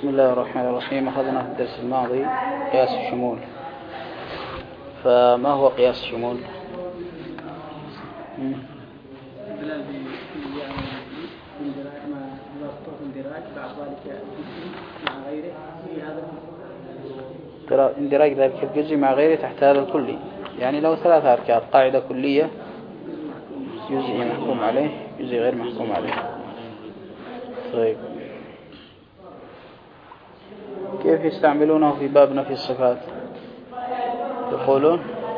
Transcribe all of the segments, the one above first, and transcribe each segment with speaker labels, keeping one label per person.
Speaker 1: بسم الله الرحمن الرحيم. أخذنا في الدرس الماضي قياس الشمول، فما هو قياس الشمول؟ اندراج ذلك الجزء مع غيره تحت هذا الكلي، يعني لو ثلاثة أركان: قاعدة كلية، جزء محكوم عليه، جزء غير محكوم عليه. طيب، كيف يستعملونه في باب نفي الصفات؟ يقولون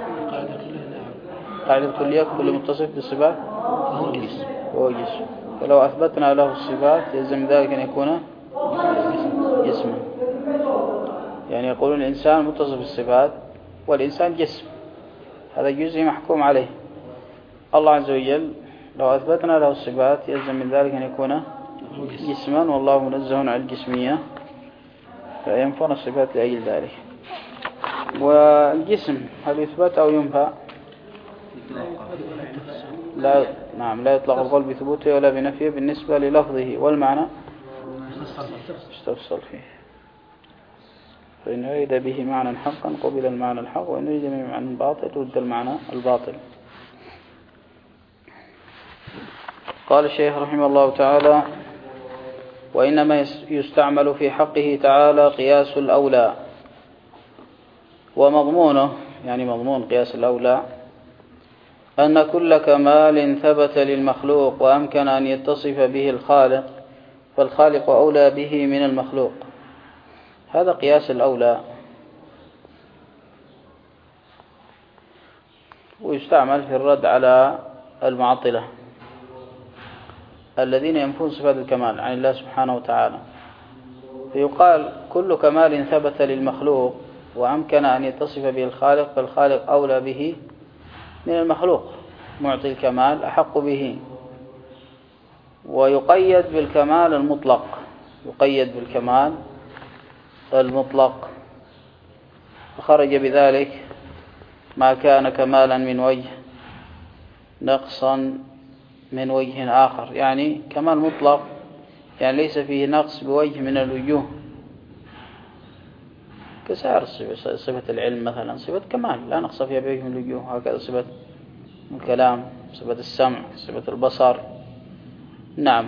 Speaker 1: قاعدة كلية كل متصف بالصفات هو جسم، فلو أثبتنا له الصفات يلزم ذلك أن يكون جسما. يعني يقولون الإنسان متصف بالصفات والإنسان جسم، هذا جزء محكوم عليه. الله عز وجل لو أثبتنا له الصفات يلزم من ذلك أن يكون جسما، والله منزه عن الجسمية، فينفون الصفات لأجل ذلك. والجسم هل يثبت أو ينفى؟ لا، نعم، لا يطلق القول بثبوته ولا بنفيه بالنسبة للفظه والمعنى استفصل فيه. فإن يريد به معنى حقا قبل المعنى الحق، وإن يريد به معنى باطل رد المعنى الباطل. قال الشيخ رحمه الله تعالى: وإنما يستعمل في حقه تعالى قياس الأولى. ومضمونه، يعني مضمون قياس الأولى، أن كل كمال ثبت للمخلوق وأمكن أن يتصف به الخالق فالخالق أولى به من المخلوق. هذا قياس الأولى، ويستعمل في الرد على المعطلة الذين ينفون صفات الكمال عن الله سبحانه وتعالى. فيقال كل كمال ثبت للمخلوق وأمكن أن يتصف به الخالق فالخالق أولى به من المخلوق، معطي الكمال أحق به. ويقيد بالكمال المطلق، يقيد بالكمال المطلق، فخرج بذلك ما كان كمالا من وجه نقصا من وجه آخر. يعني كمال مطلق يعني ليس فيه نقص بوجه من الوجوه، كسائر صفة العلم مثلا صفة كمال لا نقص فيها بوجه من الوجوه، هكذا صفة الكلام، صفة السمع، صفة البصر. نعم.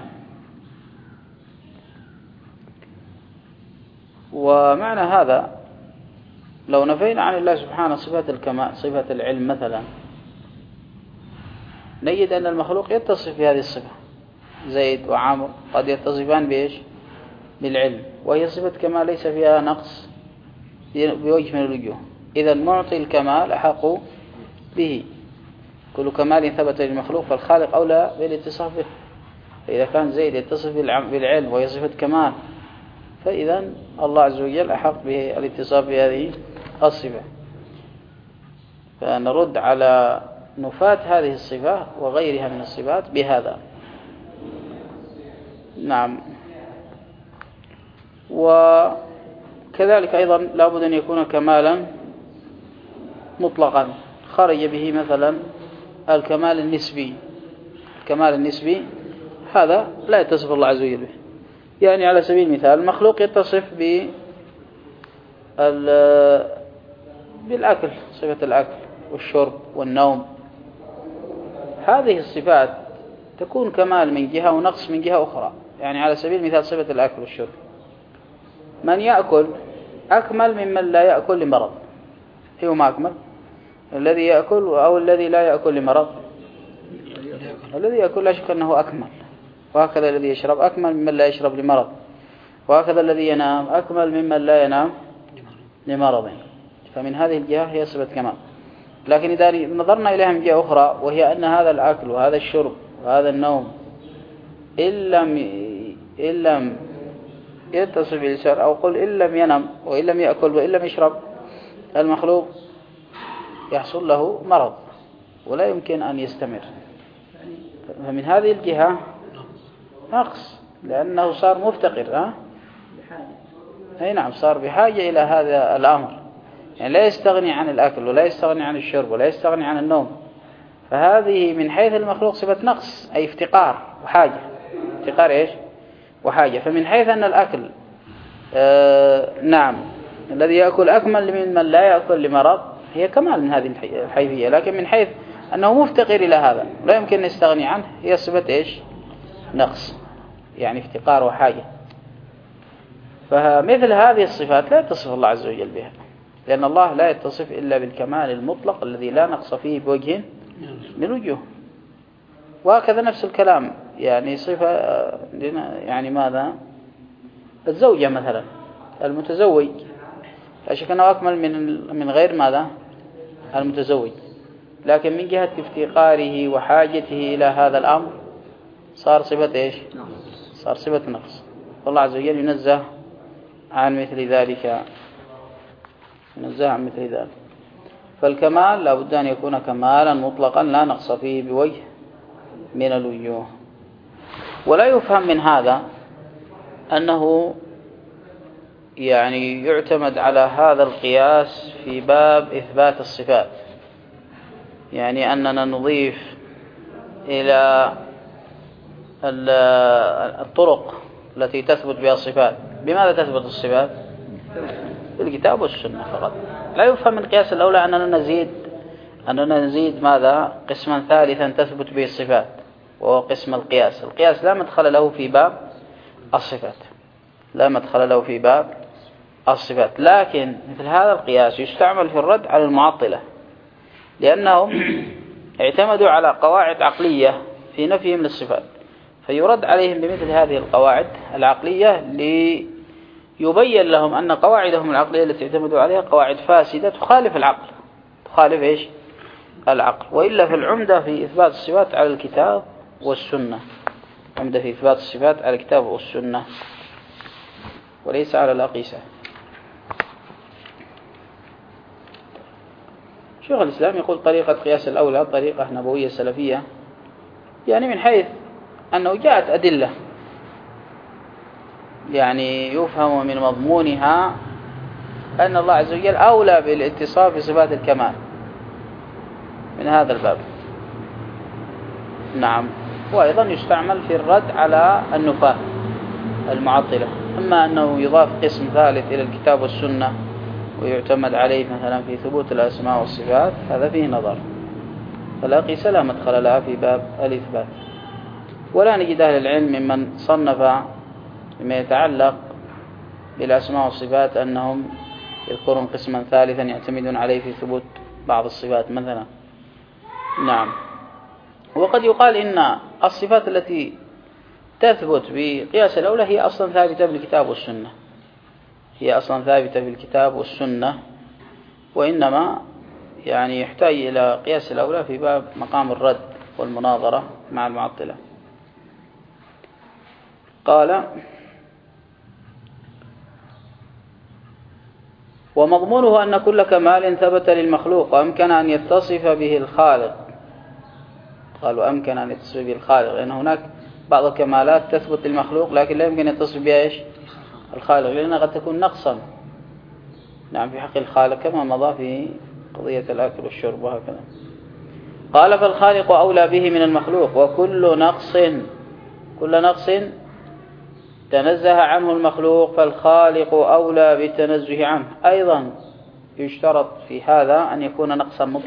Speaker 1: ومعنى هذا لو نفينا عن الله سبحانه صفة الكمال، صفة العلم مثلا، نجد أن المخلوق يتصف بهذه الصفة. زيد وعمر قد يتصفان بإيش؟ بالعلم، وهي صفة كمال ليس فيها نقص بوجه من الوجوه. إذا معطي الكمال أحق به. كل كمال ثبت للمخلوق فالخالق أولى بالاتصاف به. فإذا كان زيد يتصف بالعلم وهي صفة كمال، فإذا الله عز وجل أحق به الاتصاف بهذه الصفة. فنرد على نفاة هذه الصفة وغيرها من الصفات بهذا. نعم. وكذلك أيضا لابد أن يكون كمالا مطلقا، خرج به مثلا الكمال النسبي. الكمال النسبي هذا لا يتصف الله عز وجل به. يعني على سبيل المثال المخلوق يتصف بالأكل، صفة الأكل والشرب والنوم. هذه الصفات تكون كمال من جهة ونقص من جهة أخرى. يعني على سبيل المثال صفة الأكل والشرب، من يأكل أكمل ممن لا يأكل لمرض. أيهما أكمل؟ الذي يأكل أو الذي لا يأكل لمرض؟ الذي يأكل لا شك أنه أكمل. وهكذا الذي يشرب أكمل ممن لا يشرب لمرض، وهكذا الذي ينام أكمل ممن لا ينام لمرض. فمن هذه الجهة هي صفة كمال. لكن إذا نظرنا إليها من جهة أخرى، وهي أن هذا الأكل وهذا الشرب وهذا النوم إن لم يتصف بالإنسان، أو قل إن لم ينم وإن لم يأكل وإن لم يشرب، المخلوق يحصل له مرض ولا يمكن أن يستمر. فمن هذه الجهة نقص، لأنه صار مفتقر. أي نعم، صار بحاجة إلى هذا الأمر. يعني لا يستغني عن الأكل ولا يستغني عن الشرب ولا يستغني عن النوم. فهذه من حيث المخلوق صفة نقص، أي افتقار وحاجة. افتقار إيش؟ وحاجة. فمن حيث أن الأكل نعم، الذي يأكل أكمل ممن لا يأكل لمرض هي كمال من هذه الحيثية، لكن من حيث أنه مفتقر إلى هذا لا يمكن نستغني عنه هي صفة إيش؟ نقص، يعني افتقار وحاجة. فمثل هذه الصفات لا يتصف الله عز وجل بها، لأن الله لا يتصف إلا بالكمال المطلق الذي لا نقص فيه بوجه من وجوه. وهكذا نفس الكلام، يعني صفة يعني ماذا؟ الزوجة مثلا، المتزوج لا شك أنه أكمل من غير ماذا؟ المتزوج، لكن من جهة افتقاره وحاجته إلى هذا الأمر صار صفة إيش؟ صار صفة نقص. والله عز وجل ينزه عن مثل ذلك، ينزه عن مثل ذلك. فالكمال لا بد أن يكون كمالا مطلقا لا نقص فيه بوجه من الوجوه. ولا يفهم من هذا أنه يعني يعتمد على هذا القياس في باب إثبات الصفات، يعني أننا نضيف إلى الطرق التي تثبت بها الصفات. بماذا تثبت الصفات؟ بالكتاب والسنة فقط. لا يفهم من قياس الأولى أننا نزيد ماذا؟ قسما ثالثا تثبت به الصفات، وهو قسم القياس. القياس لا مدخل له في باب الصفات، لا مدخل له في باب الصفات. لكن مثل هذا القياس يستعمل في الرد على المعطلة، لأنهم اعتمدوا على قواعد عقلية في نفيهم للصفات، فيرد عليهم بمثل هذه القواعد العقلية ليبين لهم أن قواعدهم العقلية التي اعتمدوا عليها قواعد فاسدة تخالف العقل، تخالف إيش؟ العقل. وإلا في العمدة في إثبات الصفات على الكتاب والسنة، عمدة في إثبات الصفات على الكتاب والسنة وليس على الأقيسة. شيخ الإسلام يقول طريقة قياس الأولى طريقة نبوية سلفية، يعني من حيث أنه جاءت أدلة يعني يفهم من مضمونها أن الله عز وجل أولى بالاتصاف بصفات الكمال من هذا الباب. نعم. وأيضا يستعمل في الرد على النفاة المعطلة. أما أنه يضاف قسم ثالث إلى الكتاب والسنة ويعتمد عليه مثلا في ثبوت الأسماء والصفات، هذا فيه نظر، فالأقيسة لا مدخل لها في باب الإثبات. ولا نجد أهل العلم ممن صنف بما يتعلق بالأسماء والصفات أنهم يذكرون قسما ثالثا يعتمدون عليه في ثبوت بعض الصفات مثلا. نعم. وقد يقال إن الصفات التي تثبت بقياس الأولى هي أصلا ثابتة بالكتاب والسنة، هي أصلا ثابتة بالكتاب والسنة، وإنما يعني يحتاج إلى قياس الأولى في باب مقام الرد والمناظرة مع المعطلة. قال: ومضمونه أن كل كمال ثبت للمخلوق وأمكن أن يتصف به الخالق. قالوا أمكن أن يتصف به الخالق، لأن هناك بعض الكمالات تثبت للمخلوق لكن لا يمكن أن يتصف بها إيش؟ الخالق، لأنها قد تكون نقصا نعم في حق الخالق كما مضى في قضية الأكل والشرب وهكذا. قال: فالخالق أولى به من المخلوق، وكل نقص تنزه عنه المخلوق فالخالق أولى بالتنزه عنه. أيضا يشترط في هذا أن يكون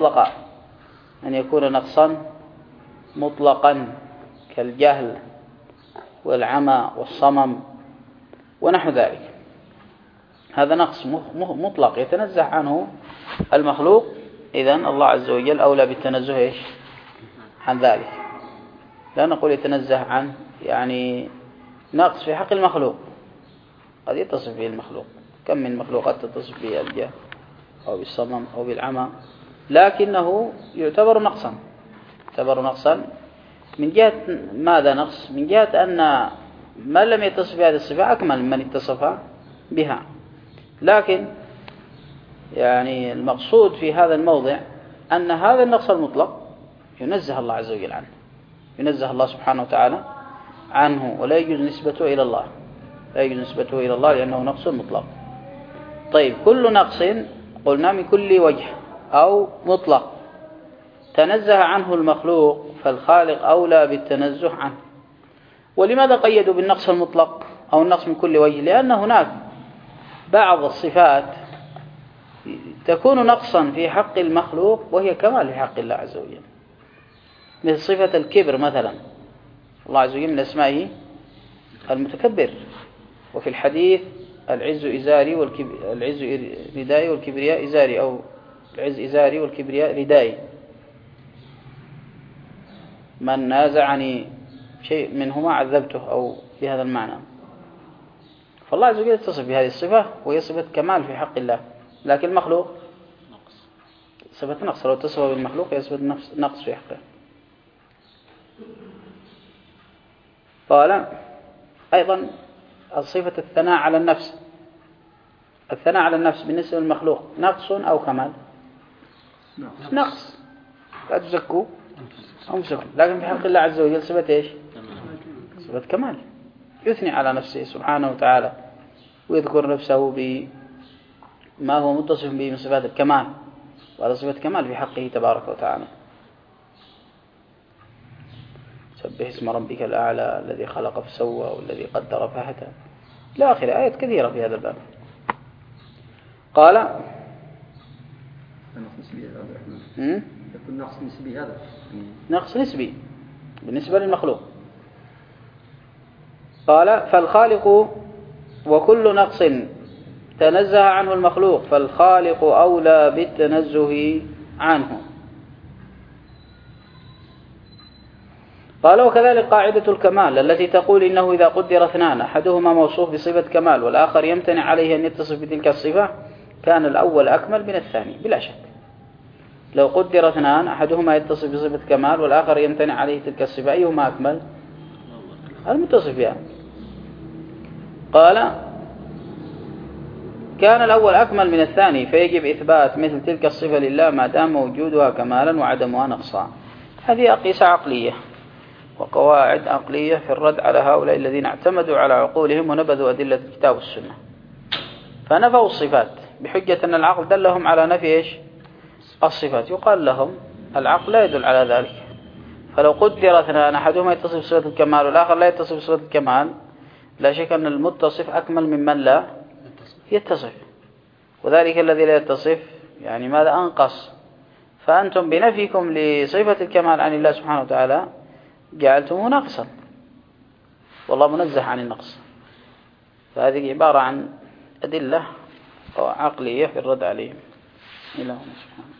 Speaker 1: نقصا مطلقا كالجهل والعمى والصمم ونحو ذلك. هذا نقص مطلق يتنزه عنه المخلوق، إذن الله عز وجل أولى بالتنزه إيش؟ عن ذلك. لا نقول يتنزه عن يعني نقص في حق المخلوق، قد يتصف به المخلوق، كم من مخلوقات تتصف به الجهل أو بالصمم أو بالعمى، لكنه يعتبر نقصا من جهة ماذا نقص؟ من جهة أن من لم يتصف بهذه الصفة أكمل من اتصف بها. لكن يعني المقصود في هذا الموضع أن هذا النقص المطلق ينزه الله عز وجل عنه، ينزه الله سبحانه وتعالى عنه، ولا يجوز نسبته إلى الله، لأنه نقص مطلق. طيب، كل نقص قلنا من كل وجه أو مطلق تنزه عنه المخلوق فالخالق أولى بالتنزه عنه. ولماذا قيدوا بالنقص المطلق أو النقص من كل وجه؟ لأن هناك بعض الصفات تكون نقصا في حق المخلوق وهي كمال في حق الله عز وجل، مثل صفة الكبر مثلا. الله عز وجل من أسمائه المتكبر، وفي الحديث العز إزاري العز ردائي والكبرياء إزاري، أو العز إزاري والكبرياء ردائي، من نازعني شيء منهما عذبته، أو بهذا المعنى. فالله عز وجل يتصف بهذه الصفة وهي صفة كمال في حق الله، لكن المخلوق صفة نقص. لو تصف بالمخلوق هي صفة نقص في حقه. قال أيضا الصفة الثناء على النفس. الثناء على النفس بالنسبة للمخلوق نقص أو كمال؟ نقص، لا تزكوا أنفسكم. لكن في حق الله عز وجل صفة إيش؟ صفة كمال، يثني على نفسه سبحانه وتعالى ويذكر نفسه بما هو متصف به من صفات الكمال، وهذا صفة كمال في حقه تبارك وتعالى. سبح اسم ربك الأعلى الذي خلق فسوى والذي قدر فهدى إلى آخر آيات كثيرة في هذا الباب. قال
Speaker 2: يكون نقص نسبي، هذا
Speaker 1: نقص نسبي بالنسبة للمخلوق. قال فالخالق وكل نقص تنزه عنه المخلوق فالخالق أولى بالتنزه عنه. قال وكذلك قاعدة الكمال التي تقول إنه إذا قدر اثنان أحدهما موصوف بصفة كمال والآخر يمتنع عليه أن يتصف بتلك الصفة كان الأول أكمل من الثاني بلا شك. لو قدر اثنان أحدهما يتصف بصفة كمال والآخر يمتنع عليه تلك الصفة أيهما أكمل؟ المتصف بها. قال كان الأول أكمل من الثاني فيجب إثبات مثل تلك الصفة لله ما دام وجودها كمالا وعدمها نقصا. هذه أقيسة عقلية وقواعد عقلية في الرد على هؤلاء الذين اعتمدوا على عقولهم ونبذوا أدلة الكتاب والسنة، فنفوا الصفات بحجة أن العقل دلهم على نفي إيش؟ الصفات. يقال لهم العقل لا يدل على ذلك. فلو قدر اثنان أحدهما يتصف بصفة الكمال والآخر لا يتصف بصفة الكمال لا شك أن المتصف أكمل ممن لا يتصف، وذلك الذي لا يتصف يعني ماذا أنقص. فأنتم بنفيكم لصفة الكمال عن الله سبحانه وتعالى جعلتموه ناقصا، والله منزه عن النقص. فهذه عبارة عن أدلة عقلية في الرد عليهم. إلى هنا سبحانه.